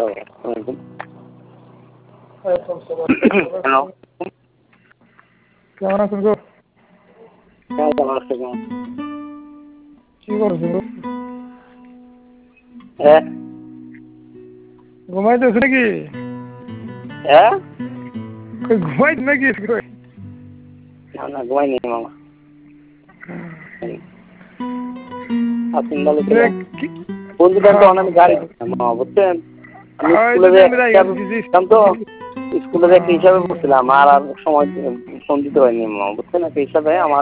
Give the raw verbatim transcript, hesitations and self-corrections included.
আসসালামু আলাইকুম। হ্যালো, কেমন আছেন গো? কেমন আছেন? কি করছেন গো? হ্যাঁ ঘুমাইতেছে নাকি? হ্যাঁ কই ঘুমাইতে নাকি? কই না না ঘুমাইনি মামা। আপনি ভালো ছিলেন? বন্ধুদের তো অনেক গাড়ি দিচ্ছেন মামা, বুঝছেন? আমি স্কুলে যেতাম তো, স্কুলে একটা হিসাবে পড়ছিলাম আর আর সময় ফোন দিতে পারিনি মামা, বুঝছেন? একটা হিসাবে আমার